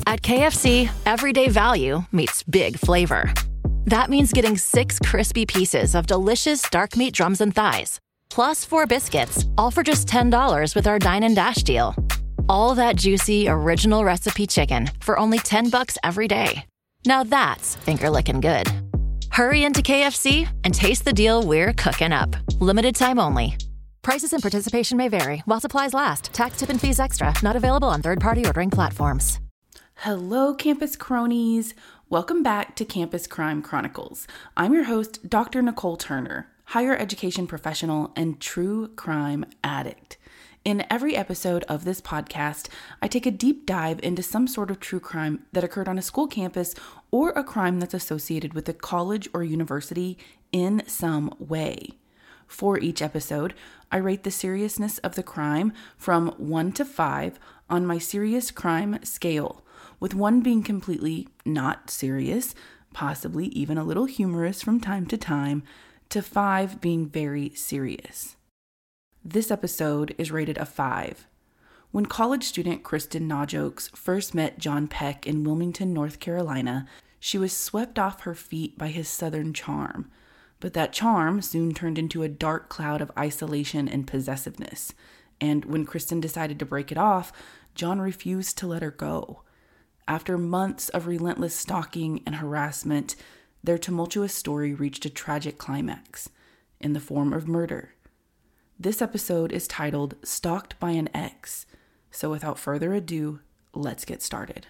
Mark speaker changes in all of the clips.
Speaker 1: At KFC, everyday value meets big flavor. That means getting 6 crispy pieces of delicious dark meat drums and thighs, plus 4 biscuits, all for just $10 with our Dine and Dash deal. All that juicy, original recipe chicken for only $10 every day. Now that's finger-licking good. Hurry into KFC and taste the deal we're cooking up. Limited time only. Prices and participation may vary while supplies last. Tax, tip, and fees extra. Not available on third-party ordering platforms.
Speaker 2: Hello, campus cronies. Welcome back to Campus Crime Chronicles. I'm your host, Dr. Nicole Turner, higher education professional and true crime addict. In every episode of this podcast, I take a deep dive into some sort of true crime that occurred on a school campus or a crime that's associated with a college or university in some way. For each episode, I rate the seriousness of the crime from 1 to 5 on my serious crime scale, with 1 being completely not serious, possibly even a little humorous from time to time, to 5 being very serious. This episode is rated a 5. When college student Kristen Nawjokes first met John Peck in Wilmington, North Carolina, she was swept off her feet by his southern charm. But that charm soon turned into a dark cloud of isolation and possessiveness. And when Kristen decided to break it off, John refused to let her go. After months of relentless stalking and harassment, their tumultuous story reached a tragic climax in the form of murder. This episode is titled Stalked by an Ex. So without further ado, let's get started.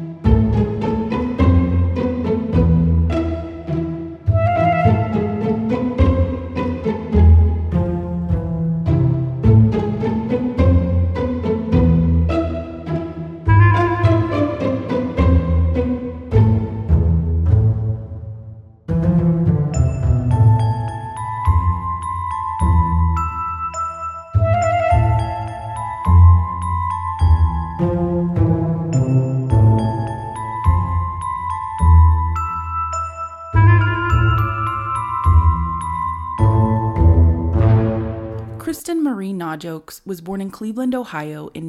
Speaker 2: Kristen Marie Nawjokes was born in Cleveland, Ohio in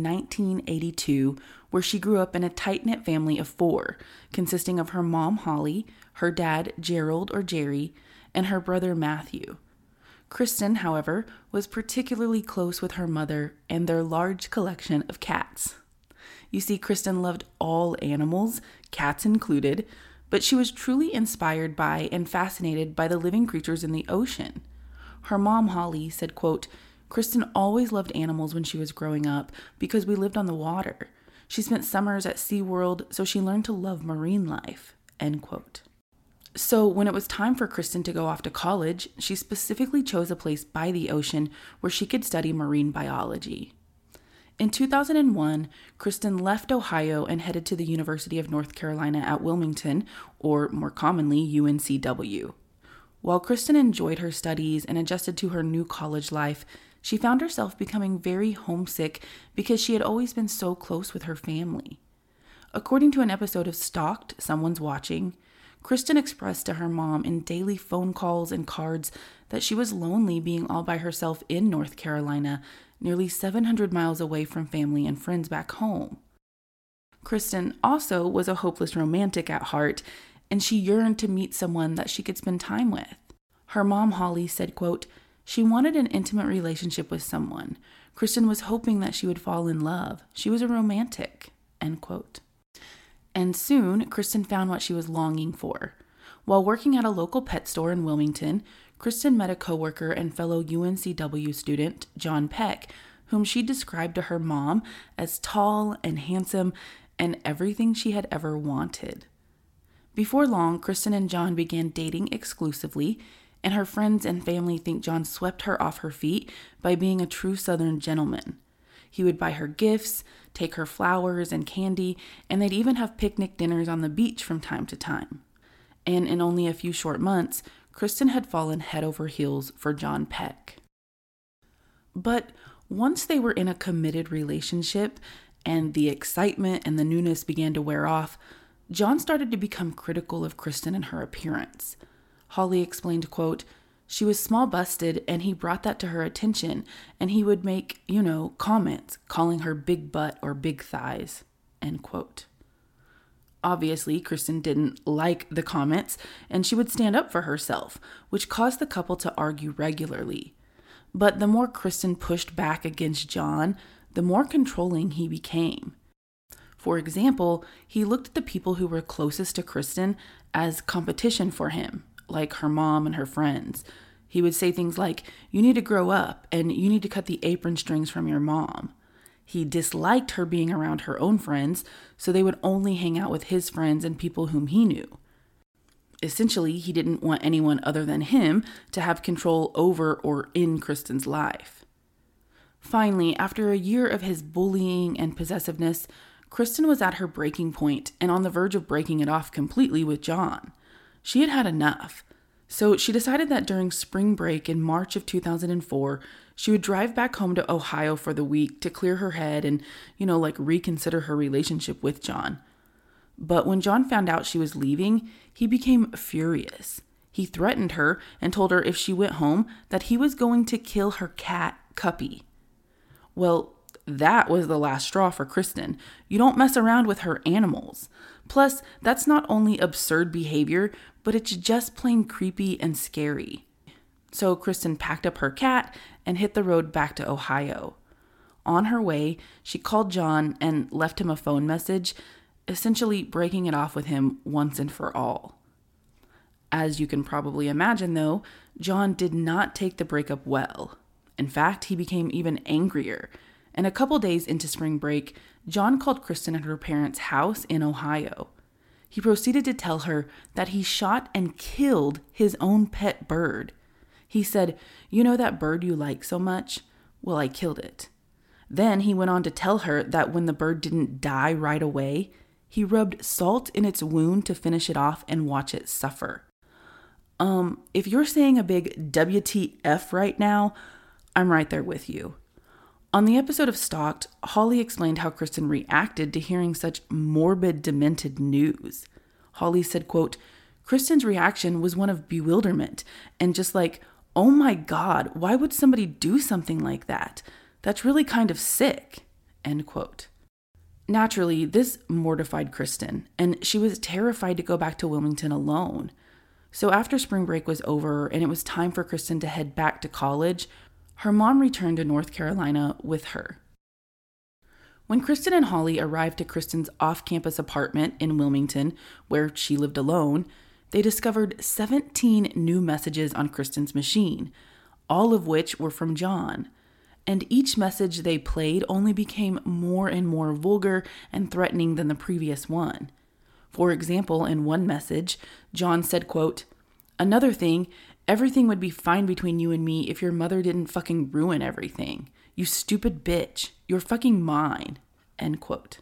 Speaker 2: 1982, where she grew up in a tight-knit family of 4, consisting of her mom, Holly, her dad, Gerald or Jerry, and her brother, Matthew. Kristen, however, was particularly close with her mother and their large collection of cats. You see, Kristen loved all animals, cats included, but she was truly inspired by and fascinated by the living creatures in the ocean. Her mom, Holly, said, quote, "Kristen always loved animals when she was growing up because we lived on the water. She spent summers at SeaWorld, so she learned to love marine life," end quote. So when it was time for Kristen to go off to college, she specifically chose a place by the ocean where she could study marine biology. In 2001, Kristen left Ohio and headed to the University of North Carolina at Wilmington, or more commonly, UNCW. While Kristen enjoyed her studies and adjusted to her new college life, she found herself becoming very homesick because she had always been so close with her family. According to an episode of Stalked, Someone's Watching, Kristen expressed to her mom in daily phone calls and cards that she was lonely being all by herself in North Carolina, nearly 700 miles away from family and friends back home. Kristen also was a hopeless romantic at heart, and she yearned to meet someone that she could spend time with. Her mom, Holly, said, quote, "She wanted an intimate relationship with someone. Kristen was hoping that she would fall in love. She was a romantic," end quote. And soon, Kristen found what she was longing for. While working at a local pet store in Wilmington, Kristen met a coworker and fellow UNCW student, John Peck, whom she described to her mom as tall and handsome and everything she had ever wanted. Before long, Kristen and John began dating exclusively, and her friends and family think John swept her off her feet by being a true Southern gentleman. He would buy her gifts, take her flowers and candy, and they'd even have picnic dinners on the beach from time to time. And in only a few short months, Kristen had fallen head over heels for John Peck. But once they were in a committed relationship and the excitement and the newness began to wear off, John started to become critical of Kristen and her appearance. Holly explained, quote, "She was small busted and he brought that to her attention and he would make, comments calling her big butt or big thighs," end quote. Obviously, Kristen didn't like the comments, and she would stand up for herself, which caused the couple to argue regularly. But the more Kristen pushed back against John, the more controlling he became. For example, he looked at the people who were closest to Kristen as competition for him, like her mom and her friends. He would say things like, "You need to grow up, and you need to cut the apron strings from your mom." He disliked her being around her own friends, so they would only hang out with his friends and people whom he knew. Essentially, he didn't want anyone other than him to have control over or in Kristen's life. Finally, after a year of his bullying and possessiveness, Kristen was at her breaking point and on the verge of breaking it off completely with John. She had had enough. So she decided that during spring break in March of 2004, she would drive back home to Ohio for the week to clear her head and, reconsider her relationship with John. But when John found out she was leaving, he became furious. He threatened her and told her if she went home that he was going to kill her cat, Cuppy. Well, that was the last straw for Kristen. You don't mess around with her animals. Plus, that's not only absurd behavior, but it's just plain creepy and scary. So Kristen packed up her cat and hit the road back to Ohio. On her way, she called John and left him a phone message, essentially breaking it off with him once and for all. As you can probably imagine, though, John did not take the breakup well. In fact, he became even angrier. And a couple days into spring break, John called Kristen at her parents' house in Ohio. He proceeded to tell her that he shot and killed his own pet bird. He said, "You know that bird you like so much? Well, I killed it." Then he went on to tell her that when the bird didn't die right away, he rubbed salt in its wound to finish it off and watch it suffer. If you're saying a big WTF right now, I'm right there with you. On the episode of Stalked, Holly explained how Kristen reacted to hearing such morbid, demented news. Holly said, quote, "Kristen's reaction was one of bewilderment and just like, oh my God, why would somebody do something like that? That's really kind of sick," end quote. Naturally, this mortified Kristen, and she was terrified to go back to Wilmington alone. So after spring break was over and it was time for Kristen to head back to college, her mom returned to North Carolina with her. When Kristen and Holly arrived to Kristen's off-campus apartment in Wilmington, where she lived alone, they discovered 17 new messages on Kristen's machine, all of which were from John. And each message they played only became more and more vulgar and threatening than the previous one. For example, in one message, John said, quote, "Another thing, everything would be fine between you and me if your mother didn't fucking ruin everything. You stupid bitch. You're fucking mine," end quote.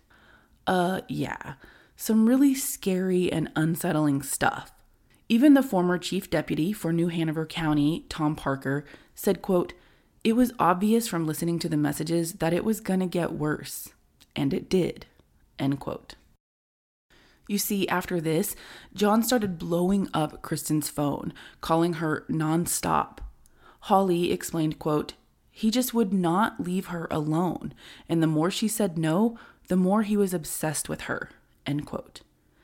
Speaker 2: Yeah, some really scary and unsettling stuff. Even the former chief deputy for New Hanover County, Tom Parker, said, quote, "It was obvious from listening to the messages that it was gonna get worse. And it did," end quote. You see, after this, John started blowing up Kristen's phone, calling her nonstop. Holly explained, quote, "He just would not leave her alone, and the more she said no, the more he was obsessed with her," end quote.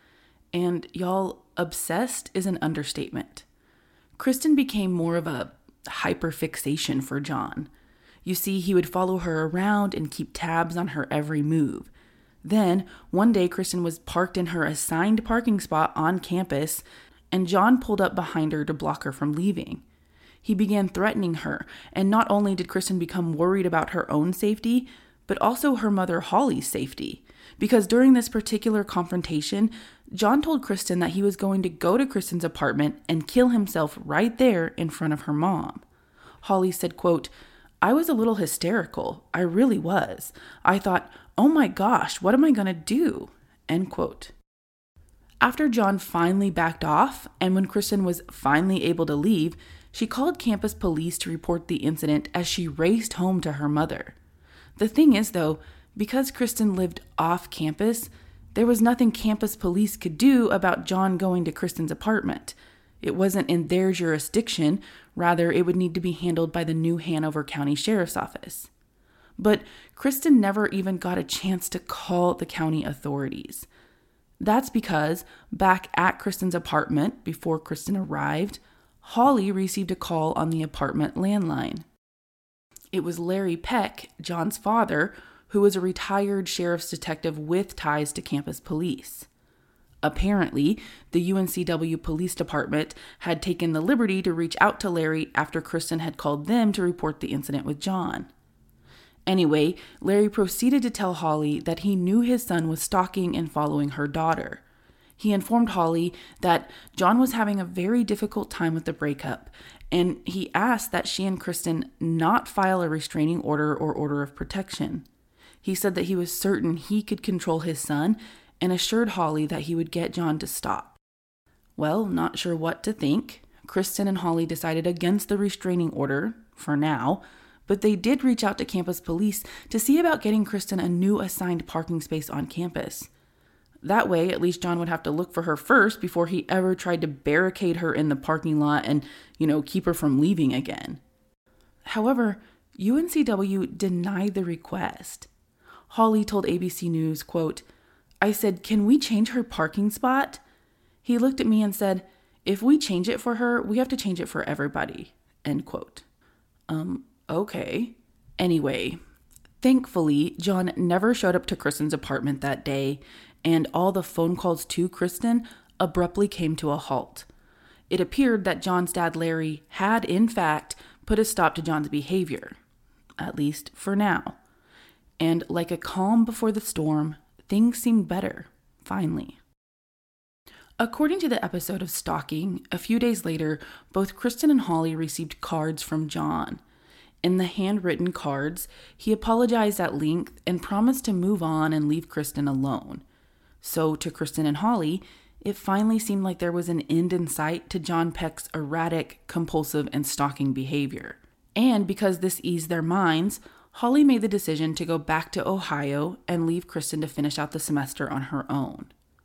Speaker 2: And y'all, obsessed is an understatement. Kristen became more of a hyperfixation for John. You see, he would follow her around and keep tabs on her every move. Then, one day, Kristen was parked in her assigned parking spot on campus, and John pulled up behind her to block her from leaving. He began threatening her, and not only did Kristen become worried about her own safety, but also her mother Holly's safety. Because during this particular confrontation, John told Kristen that he was going to go to Kristen's apartment and kill himself right there in front of her mom. Holly said, quote, "I was a little hysterical. I really was. I thought, oh my gosh, what am I going to do?" End quote. After John finally backed off, and when Kristen was finally able to leave, she called campus police to report the incident as she raced home to her mother. The thing is, though, because Kristen lived off campus, there was nothing campus police could do about John going to Kristen's apartment. It wasn't in their jurisdiction. Rather, it would need to be handled by the New Hanover County Sheriff's Office. But Kristen never even got a chance to call the county authorities. That's because back at Kristen's apartment before Kristen arrived, Holly received a call on the apartment landline. It was Larry Peck, John's father, who was a retired sheriff's detective with ties to campus police. Apparently, the UNCW Police Department had taken the liberty to reach out to Larry after Kristen had called them to report the incident with John. Anyway, Larry proceeded to tell Holly that he knew his son was stalking and following her daughter. He informed Holly that John was having a very difficult time with the breakup, and he asked that she and Kristen not file a restraining order or order of protection. He said that he was certain he could control his son and assured Holly that he would get John to stop. Well, not sure what to think. Kristen and Holly decided against the restraining order, for now, but they did reach out to campus police to see about getting Kristen a new assigned parking space on campus. That way, at least John would have to look for her first before he ever tried to barricade her in the parking lot and, keep her from leaving again. However, UNCW denied the request. Holly told ABC News, quote, "I said, can we change her parking spot?" He looked at me and said, "If we change it for her, we have to change it for everybody," end quote. Okay. Anyway, thankfully, John never showed up to Kristen's apartment that day, and all the phone calls to Kristen abruptly came to a halt. It appeared that John's dad, Larry, had, in fact, put a stop to John's behavior, at least for now. And like a calm before the storm, things seemed better, finally. According to the episode of Stalking, a few days later, both Kristen and Holly received cards from John. In the handwritten cards, he apologized at length and promised to move on and leave Kristen alone. So to Kristen and Holly, it finally seemed like there was an end in sight to John Peck's erratic, compulsive, and stalking behavior. And because this eased their minds, Holly made the decision to go back to Ohio and leave Kristen to finish out the semester on her own.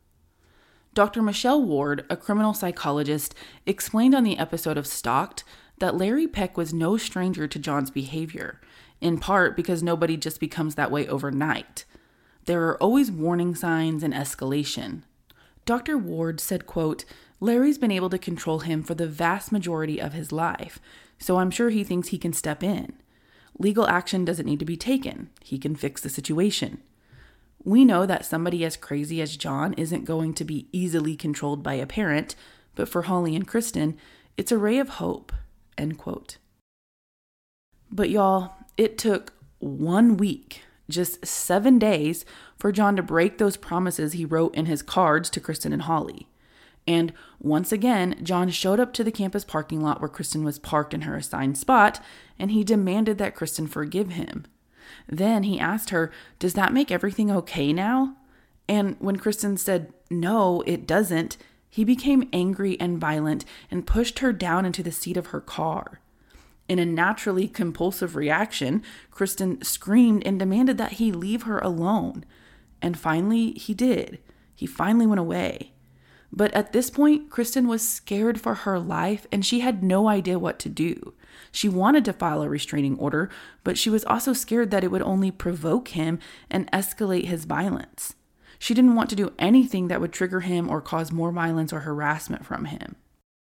Speaker 2: Dr. Michelle Ward, a criminal psychologist, explained on the episode of Stalked that Larry Peck was no stranger to John's behavior, in part because nobody just becomes that way overnight. There are always warning signs and escalation. Dr. Ward said, quote, "Larry's been able to control him for the vast majority of his life, so I'm sure he thinks he can step in. Legal action doesn't need to be taken. He can fix the situation. We know that somebody as crazy as John isn't going to be easily controlled by a parent, but for Holly and Kristen, it's a ray of hope," end quote. But y'all, it took 1 week, just 7 days, for John to break those promises he wrote in his cards to Kristen and Holly. And once again, John showed up to the campus parking lot where Kristen was parked in her assigned spot, and he demanded that Kristen forgive him. Then he asked her, "Does that make everything okay now?" And when Kristen said, "No, it doesn't," he became angry and violent and pushed her down into the seat of her car. In a naturally compulsive reaction, Kristen screamed and demanded that he leave her alone. And finally, he did. He finally went away. But at this point, Kristen was scared for her life and she had no idea what to do. She wanted to file a restraining order, but she was also scared that it would only provoke him and escalate his violence. She didn't want to do anything that would trigger him or cause more violence or harassment from him.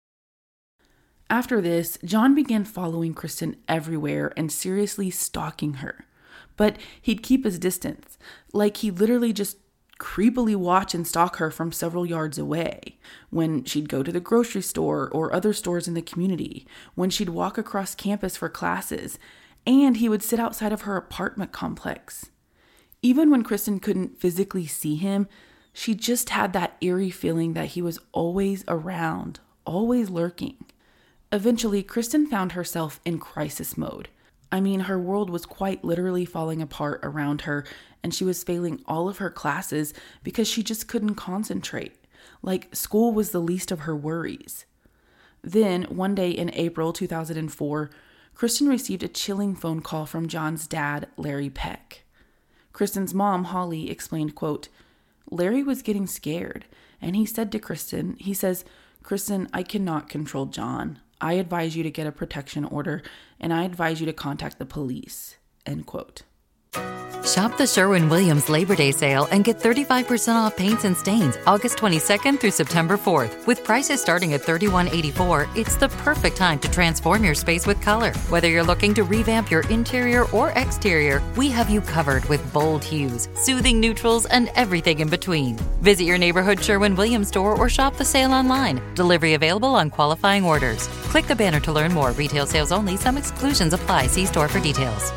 Speaker 2: After this, John began following Kristen everywhere and seriously stalking her. But he'd keep his distance, like he'd literally just creepily watch and stalk her from several yards away, when she'd go to the grocery store or other stores in the community, when she'd walk across campus for classes, and he would sit outside of her apartment complex. Even when Kristen couldn't physically see him, she just had that eerie feeling that he was always around, always lurking. Eventually, Kristen found herself in crisis mode. I mean, her world was quite literally falling apart around her, and she was failing all of her classes because she just couldn't concentrate. Like, school was the least of her worries. Then, one day in April 2004, Kristen received a chilling phone call from John's dad, Larry Peck. Kristen's mom, Holly, explained, quote, "Larry was getting scared, and he said to Kristen, he says, 'Kristen, I cannot control John. I advise you to get a protection order, and I advise you to contact the police,' end quote."
Speaker 3: Shop the Sherwin-Williams Labor Day sale and get 35% off paints and stains August 22nd through September 4th. With prices starting at $31.84, it's the perfect time to transform your space with color. Whether you're looking to revamp your interior or exterior, we have you covered with bold hues, soothing neutrals, and everything in between. Visit your neighborhood Sherwin-Williams store or shop the sale online. Delivery available on qualifying orders. Click the banner to learn more. Retail sales only. Some exclusions apply. See store for details.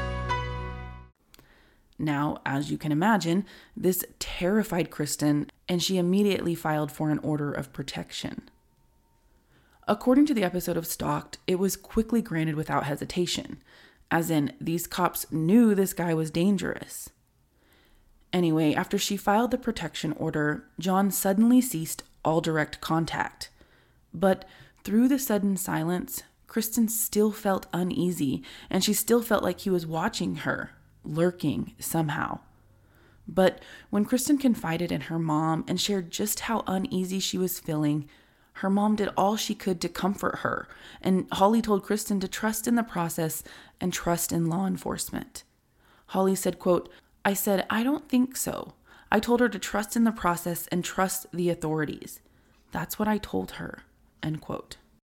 Speaker 2: Now, as you can imagine, this terrified Kristen, and she immediately filed for an order of protection. According to the episode of Stalked, it was quickly granted without hesitation, as in, these cops knew this guy was dangerous. Anyway, after she filed the protection order, John suddenly ceased all direct contact. But through the sudden silence, Kristen still felt uneasy, and she still felt like he was watching her, lurking somehow. But when Kristen confided in her mom and shared just how uneasy she was feeling, her mom did all she could to comfort her, and Holly told Kristen to trust in the process and trust in law enforcement. Holly said, quote, "I said, I don't think so. I told her to trust in the process and trust the authorities. That's what I told her," end quote.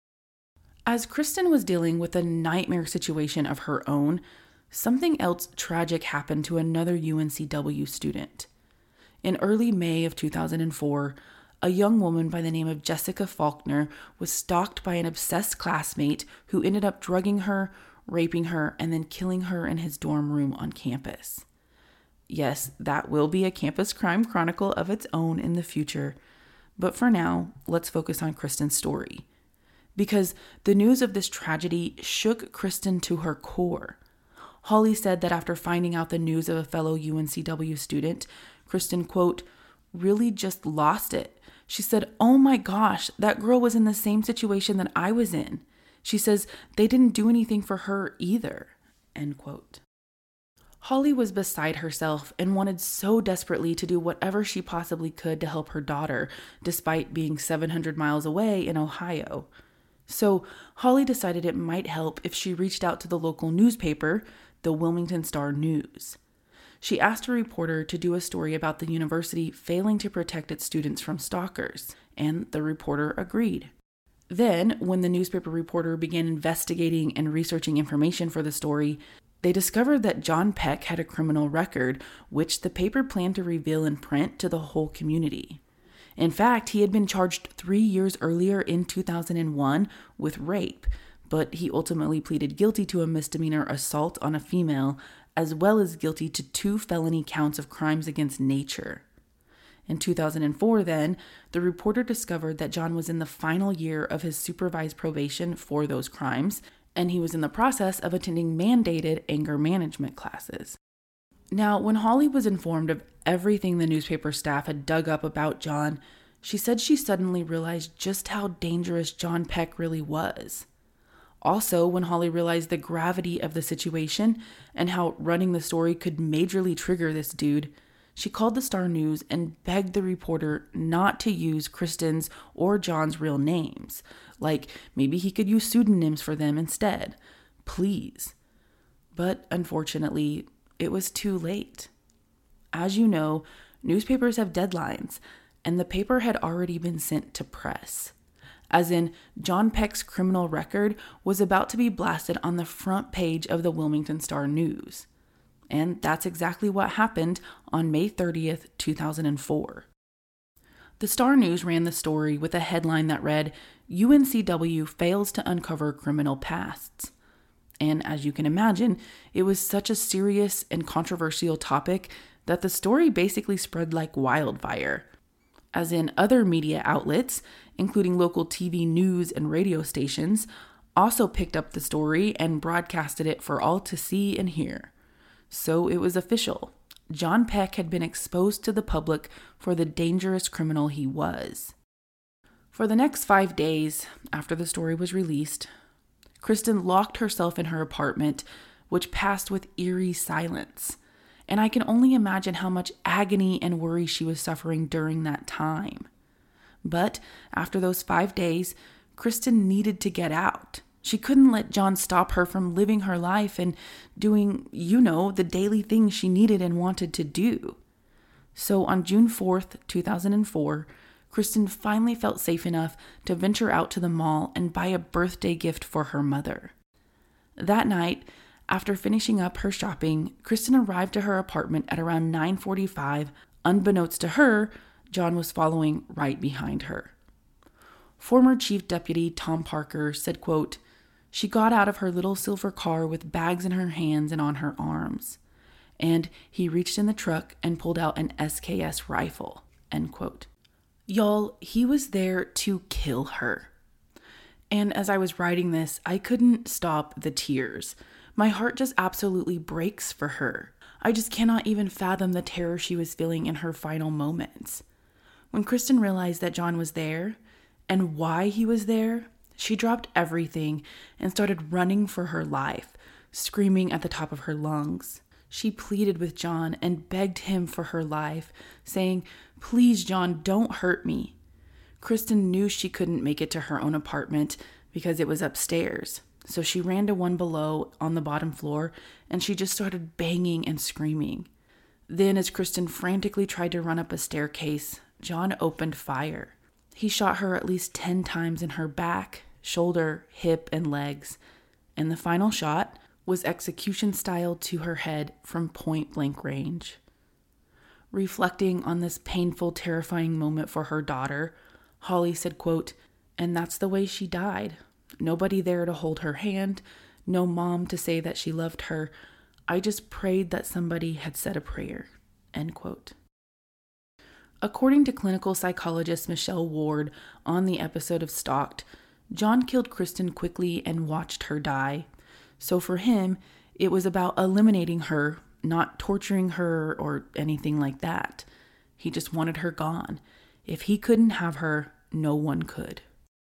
Speaker 2: As Kristen was dealing with a nightmare situation of her own, something else tragic happened to another UNCW student. In early May of 2004, a young woman by the name of Jessica Faulkner was stalked by an obsessed classmate who ended up drugging her, raping her, and then killing her in his dorm room on campus. Yes, that will be a campus crime chronicle of its own in the future, but for now, let's focus on Kristen's story. Because the news of this tragedy shook Kristen to her core. Holly said that after finding out the news of a fellow UNCW student, Kristen, quote, really just lost it. She said, "Oh my gosh, that girl was in the same situation that I was in." She says, "They didn't do anything for her either," end quote. Holly was beside herself and wanted so desperately to do whatever she possibly could to help her daughter, despite being 700 miles away in Ohio. So Holly decided it might help if she reached out to the local newspaper, the Wilmington Star-News. She asked a reporter to do a story about the university failing to protect its students from stalkers, and the reporter agreed. Then, when the newspaper reporter began investigating and researching information for the story, they discovered that John Peck had a criminal record, which the paper planned to reveal in print to the whole community. In fact, he had been charged 3 years earlier in 2001 with rape, but he ultimately pleaded guilty to a misdemeanor assault on a female, as well as guilty to 2 felony counts of crimes against nature. In 2004, then, the reporter discovered that John was in the final year of his supervised probation for those crimes, and he was in the process of attending mandated anger management classes. Now, when Holly was informed of everything the newspaper staff had dug up about John, she said she suddenly realized just how dangerous John Peck really was. Also, when Holly realized the gravity of the situation and how running the story could majorly trigger this dude, she called the Star-News and begged the reporter not to use Kristen's or John's real names. Like, maybe he could use pseudonyms for them instead. Please. But unfortunately, it was too late. As you know, newspapers have deadlines, and the paper had already been sent to press. As in, John Peck's criminal record was about to be blasted on the front page of the Wilmington Star-News. And that's exactly what happened on May 30th, 2004. The Star-News ran the story with a headline that read, "UNCW fails to uncover criminal pasts." And as you can imagine, it was such a serious and controversial topic that the story basically spread like wildfire. As in, other media outlets, including local TV news and radio stations, also picked up the story and broadcasted it for all to see and hear. So it was official. John Peck had been exposed to the public for the dangerous criminal he was. For the next 5 days after the story was released, Kristen locked herself in her apartment, which passed with eerie silence. And I can only imagine how much agony and worry she was suffering during that time. But after those 5 days, Kristen needed to get out. She couldn't let John stop her from living her life and doing, the daily things she needed and wanted to do. So on June 4th, 2004, Kristen finally felt safe enough to venture out to the mall and buy a birthday gift for her mother. That night, after finishing up her shopping, Kristen arrived to her apartment at around 9:45. Unbeknownst to her, John was following right behind her. Former Chief Deputy Tom Parker said, quote, "She got out of her little silver car with bags in her hands and on her arms. And he reached in the truck and pulled out an SKS rifle," end quote. Y'all, he was there to kill her. And as I was writing this, I couldn't stop the tears. My heart just absolutely breaks for her. I just cannot even fathom the terror she was feeling in her final moments. When Kristen realized that John was there and why he was there, she dropped everything and started running for her life, screaming at the top of her lungs. She pleaded with John and begged him for her life, saying, "Please, John, don't hurt me." Kristen knew she couldn't make it to her own apartment because it was upstairs. So she ran to one below on the bottom floor and she just started banging and screaming. Then, as Kristen frantically tried to run up a staircase, John opened fire. He shot her at least 10 times in her back, shoulder, hip, and legs. And the final shot was execution style to her head from point blank range. Reflecting on this painful, terrifying moment for her daughter, Holly said, quote, "And that's the way she died. Nobody there to hold her hand, no mom to say that she loved her. I just prayed that somebody had said a prayer," end quote. According to clinical psychologist Michelle Ward on the episode of Stalked, John killed Kristen quickly and watched her die. So for him, it was about eliminating her, not torturing her or anything like that. He just wanted her gone. If he couldn't have her, no one could.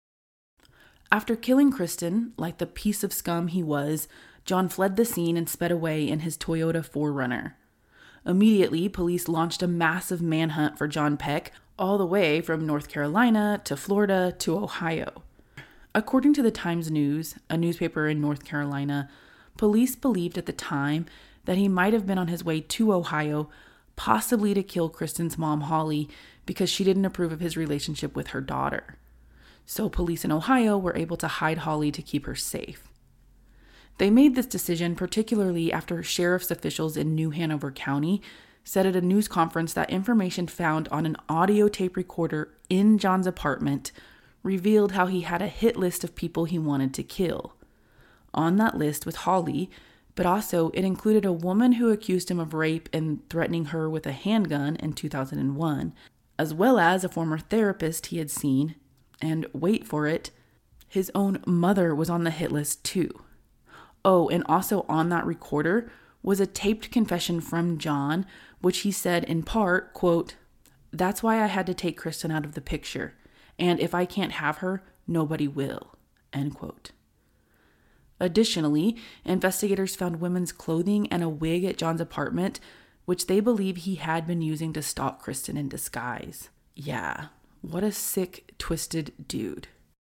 Speaker 2: After killing Kristen, like the piece of scum he was, John fled the scene and sped away in his Toyota 4Runner. Immediately, police launched a massive manhunt for John Peck, all the way from North Carolina to Florida to Ohio. According to the Times-News, a newspaper in North Carolina, police believed at the time that he might have been on his way to Ohio, possibly to kill Kristen's mom, Holly, because she didn't approve of his relationship with her daughter. So police in Ohio were able to hide Holly to keep her safe. They made this decision particularly after sheriff's officials in New Hanover County said at a news conference that information found on an audio tape recorder in John's apartment revealed how he had a hit list of people he wanted to kill. On that list was Holly, but also it included a woman who accused him of rape and threatening her with a handgun in 2001, as well as a former therapist he had seen. And wait for it, his own mother was on the hit list too. Oh, and also on that recorder was a taped confession from John, which he said in part, quote, "That's why I had to take Kristen out of the picture. And if I can't have her, nobody will," end quote. Additionally, investigators found women's clothing and a wig at John's apartment, which they believe he had been using to stalk Kristen in disguise. Yeah. What a sick, twisted dude.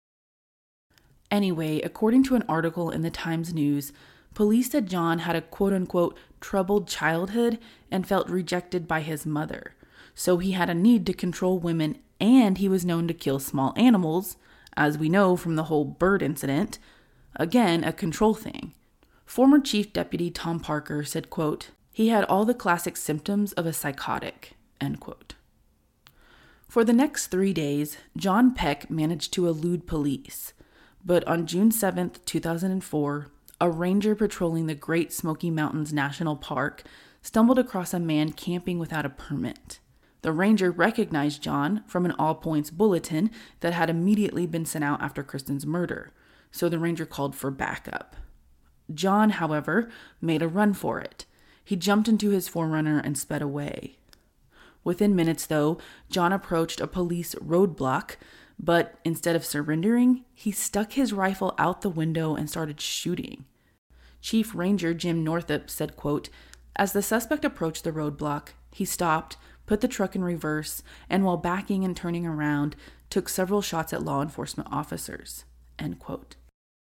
Speaker 2: Anyway, according to an article in the Times-News, police said John had a quote-unquote troubled childhood and felt rejected by his mother. So he had a need to control women and he was known to kill small animals, as we know from the whole bird incident. Again, a control thing. Former Chief Deputy Tom Parker said, quote, "He had all the classic symptoms of a psychotic," end quote. For the next 3 days, John Peck managed to elude police, but on June 7th, 2004, a ranger patrolling the Great Smoky Mountains National Park stumbled across a man camping without a permit. The ranger recognized John from an all points bulletin that had immediately been sent out after Kristen's murder, so the ranger called for backup. John, however, made a run for it. He jumped into his 4Runner and sped away. Within minutes, though, John approached a police roadblock, but instead of surrendering, he stuck his rifle out the window and started shooting. Chief Ranger Jim Northup said, quote, "As the suspect approached the roadblock, he stopped, put the truck in reverse, and while backing and turning around, took several shots at law enforcement officers," end quote.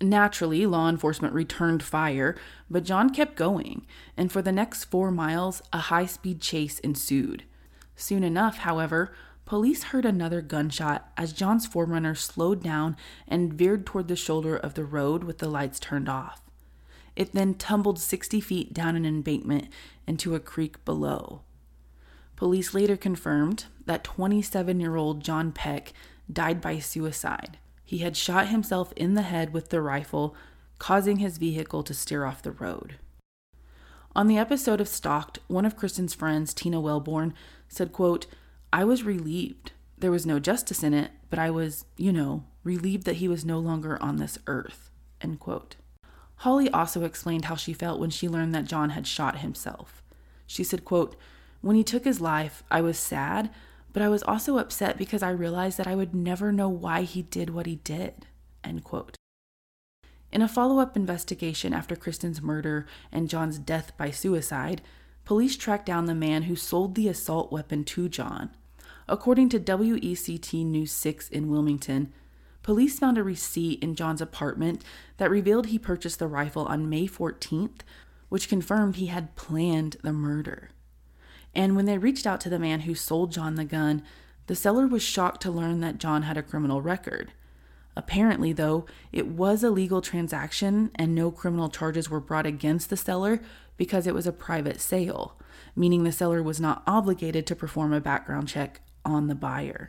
Speaker 2: Naturally, law enforcement returned fire, but John kept going, and for the next 4 miles, a high-speed chase ensued. Soon enough, however, police heard another gunshot as John's Forerunner slowed down and veered toward the shoulder of the road with the lights turned off. It then tumbled 60 feet down an embankment into a creek below. Police later confirmed that 27-year-old John Peck died by suicide. He had shot himself in the head with the rifle, causing his vehicle to steer off the road. On the episode of Stalked, one of Kristen's friends, Tina Wellborn, said, quote, "I was relieved. There was no justice in it, but I was, relieved that he was no longer on this earth," end quote. Holly also explained how she felt when she learned that John had shot himself. She said, quote, "When he took his life, I was sad, but I was also upset because I realized that I would never know why he did what he did," end quote. In a follow-up investigation after Kristen's murder and John's death by suicide, police tracked down the man who sold the assault weapon to John. According to WECT News 6 in Wilmington, police found a receipt in John's apartment that revealed he purchased the rifle on May 14th, which confirmed he had planned the murder. And when they reached out to the man who sold John the gun, the seller was shocked to learn that John had a criminal record. Apparently, though, it was a legal transaction and no criminal charges were brought against the seller because it was a private sale, meaning the seller was not obligated to perform a background check on the buyer.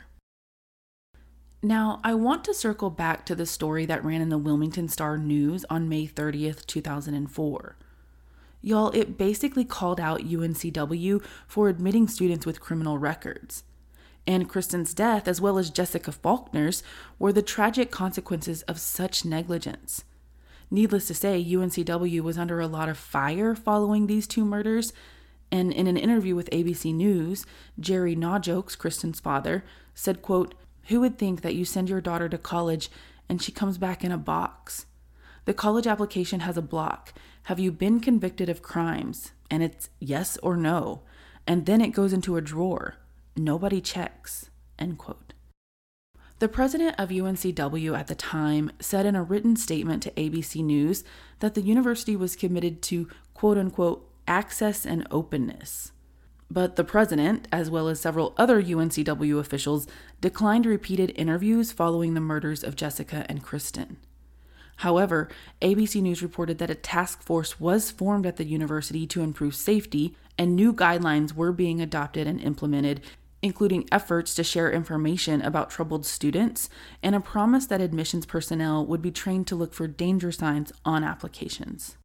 Speaker 2: Now, I want to circle back to the story that ran in the Wilmington Star News on May 30th, 2004. Y'all, it basically called out UNCW for admitting students with criminal records. And Kristen's death, as well as Jessica Faulkner's, were the tragic consequences of such negligence. Needless to say, UNCW was under a lot of fire following these 2 murders, and in an interview with ABC News, Jerry Nawjokes, Kristen's father, said, quote, "Who would think that you send your daughter to college and she comes back in a box? The college application has a block. Have you been convicted of crimes? And it's yes or no. And then it goes into a drawer. Nobody checks," end quote. The president of UNCW at the time said in a written statement to ABC News that the university was committed to, quote unquote, access and openness. But the president, as well as several other UNCW officials, declined repeated interviews following the murders of Jessica and Kristen. However, ABC News reported that a task force was formed at the university to improve safety, and new guidelines were being adopted and implemented, including efforts to share information about troubled students and a promise that admissions personnel would be trained to look for danger signs on applications.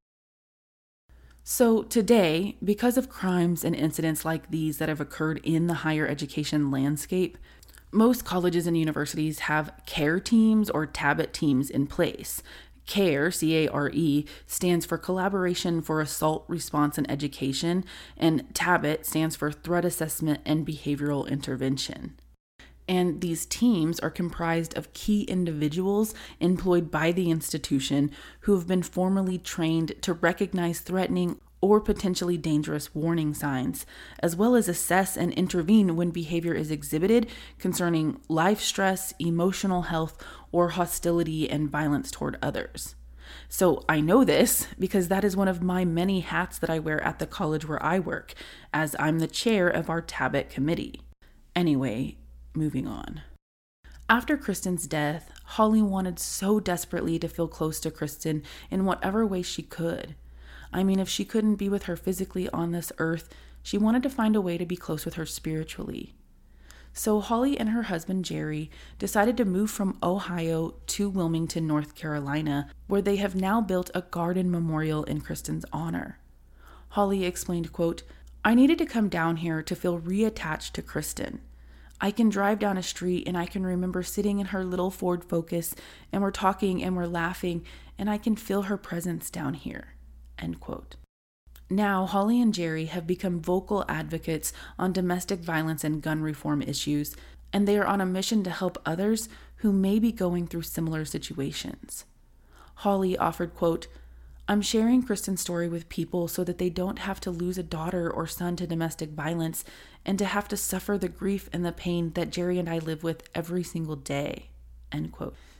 Speaker 2: So today, because of crimes and incidents like these that have occurred in the higher education landscape, most colleges and universities have CARE teams or TABIT teams in place. CARE, C-A-R-E, stands for Collaboration for Assault Response and Education, and TABIT stands for Threat Assessment and Behavioral Intervention. And these teams are comprised of key individuals employed by the institution who have been formally trained to recognize threatening or potentially dangerous warning signs, as well as assess and intervene when behavior is exhibited concerning life stress, emotional health, or hostility and violence toward others. So I know this because that is one of my many hats that I wear at the college where I work, as I'm the chair of our TABIT committee. Anyway, moving on. After Kristen's death, Holly wanted so desperately to feel close to Kristen in whatever way she could. I mean, if she couldn't be with her physically on this earth, she wanted to find a way to be close with her spiritually. So Holly and her husband, Jerry, decided to move from Ohio to Wilmington, North Carolina, where they have now built a garden memorial in Kristen's honor. Holly explained, quote, "I needed to come down here to feel reattached to Kristen. I can drive down a street and I can remember sitting in her little Ford Focus and we're talking and we're laughing and I can feel her presence down here," end quote. Now, Holly and Jerry have become vocal advocates on domestic violence and gun reform issues, and they are on a mission to help others who may be going through similar situations. Holly offered, quote, "I'm sharing Kristen's story with people so that they don't have to lose a daughter or son to domestic violence and to have to suffer the grief and the pain that Jerry and I live with every single day," end quote.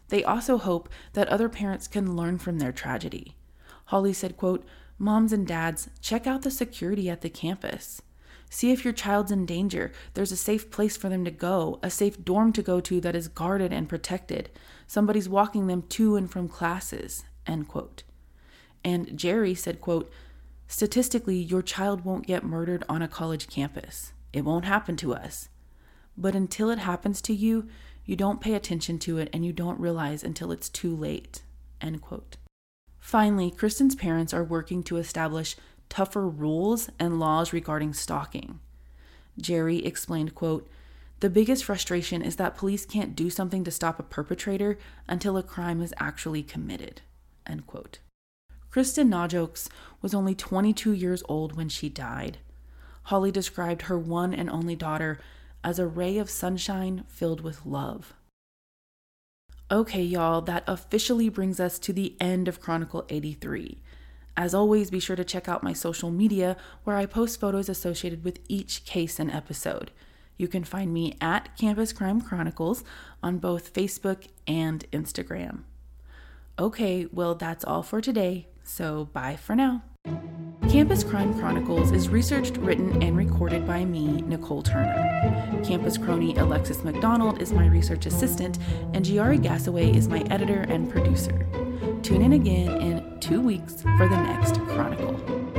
Speaker 2: They also hope that other parents can learn from their tragedy. Holly said, quote, "Moms and dads, check out the security at the campus. See if your child's in danger. There's a safe place for them to go, a safe dorm to go to that is guarded and protected. Somebody's walking them to and from classes," end quote. And Jerry said, quote, "Statistically, your child won't get murdered on a college campus. It won't happen to us. But until it happens to you, you don't pay attention to it and you don't realize until it's too late," end quote. Finally, Kristen's parents are working to establish tougher rules and laws regarding stalking. Jerry explained, quote, "The biggest frustration is that police can't do something to stop a perpetrator until a crime is actually committed," end quote. Kristen Najokes was only 22 years old when she died. Holly described her one and only daughter as a ray of sunshine filled with love. Okay, y'all, that officially brings us to the end of Chronicle 83. As always, be sure to check out my social media where I post photos associated with each case and episode. You can find me at Campus Crime Chronicles on both Facebook and Instagram. Okay, well, that's all for today, so bye for now. Campus Crime Chronicles is researched, written, and recorded by me, Nicole Turner. Campus crony Alexis McDonald is my research assistant, and Giari Gassaway is my editor and producer. Tune in again in 2 weeks for the next Chronicle.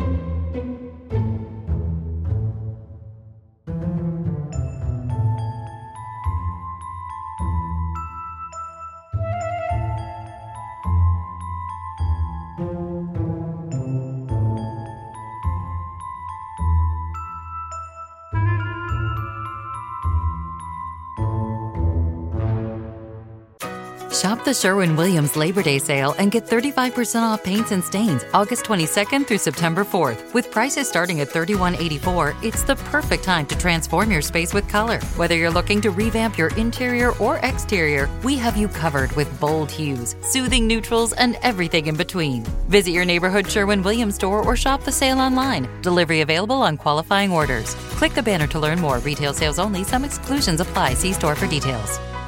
Speaker 3: Shop the Sherwin-Williams Labor Day sale and get 35% off paints and stains August 22nd through September 4th. With prices starting at $31.84, it's the perfect time to transform your space with color. Whether you're looking to revamp your interior or exterior, we have you covered with bold hues, soothing neutrals, and everything in between. Visit your neighborhood Sherwin-Williams store or shop the sale online. Delivery available on qualifying orders. Click the banner to learn more. Retail sales only. Some exclusions apply. See store for details.